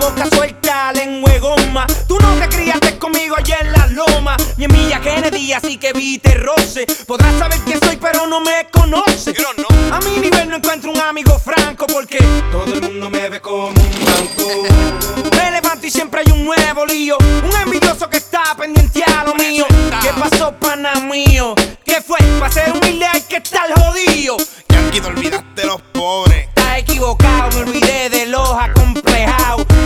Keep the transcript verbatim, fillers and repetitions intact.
boca suelta, lengua de goma. Tú no te criaste conmigo allá en la loma, ni en Villa Kennedy, así que viste roce. Podrás saber quién soy, pero no me conoce. A mi nivel no encuentro un amigo franco, porque todo el mundo me ve como un blanco. Me levanto y siempre hay un nuevo lío, un envidioso que está pendiente a lo mío. ¿Qué pasó, pana mío? ¿Qué fue? Para ser humilde hay que estar jodido. Yankee, no olvidas